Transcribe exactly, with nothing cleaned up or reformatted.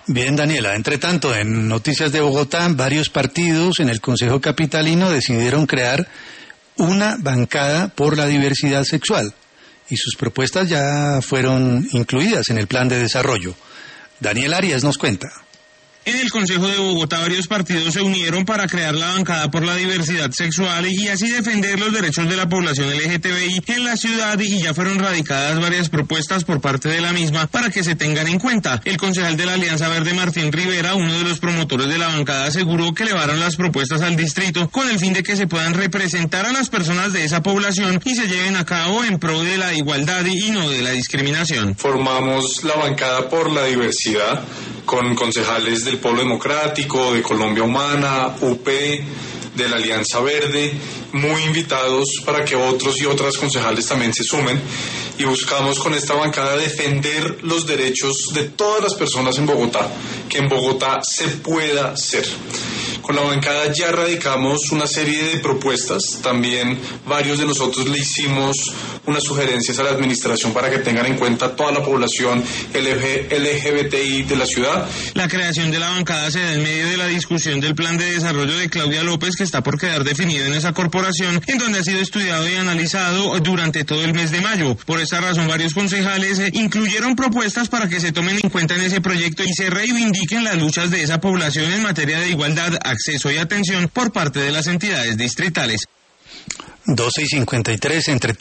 Bien, Daniela, entre tanto, en Noticias de Bogotá, varios partidos en el Consejo Capitalino decidieron crear una bancada por la diversidad sexual y sus propuestas ya fueron incluidas en el plan de desarrollo. Daniel Arias nos cuenta. En el Consejo de Bogotá varios partidos se unieron para crear la bancada por la diversidad sexual y así defender los derechos de la población L G T B I en la ciudad, y ya fueron radicadas varias propuestas por parte de la misma para que se tengan en cuenta. El concejal de la Alianza Verde, Martín Rivera, uno de los promotores de la bancada, aseguró que elevaron las propuestas al distrito con el fin de que se puedan representar a las personas de esa población y se lleven a cabo en pro de la igualdad y no de la discriminación. Formamos la bancada por la diversidad con concejales del Polo Democrático, de Colombia Humana, U P, de la Alianza Verde, muy invitados para que otros y otras concejales también se sumen, y buscamos con esta bancada defender los derechos de todas las personas en Bogotá, que en Bogotá se pueda ser. Con la bancada ya radicamos una serie de propuestas, también varios de nosotros le hicimos unas sugerencias a la administración para que tengan en cuenta toda la población L G B T I de la ciudad. La creación de la bancada se da en medio de la discusión del plan de desarrollo de Claudia López, que está por quedar definido en esa corporación, en donde ha sido estudiado y analizado durante todo el mes de mayo. Por esta razón, varios concejales incluyeron propuestas para que se tomen en cuenta en ese proyecto y se reivindiquen las luchas de esa población en materia de igualdad, acceso y atención por parte de las entidades distritales. doce y cincuenta y tres, entre